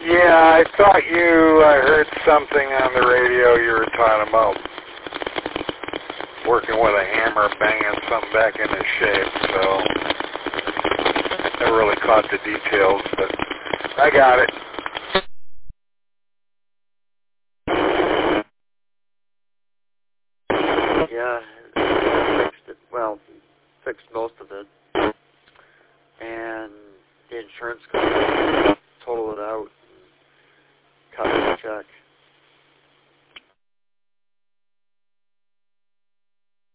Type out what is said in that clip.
Yeah, I thought I heard something on the radio you were talking about working with a hammer, banging something back into shape, so never really caught the details, but I got it. Yeah, fixed it. Well, fixed most of it. And the insurance company totaled it out and cut the check.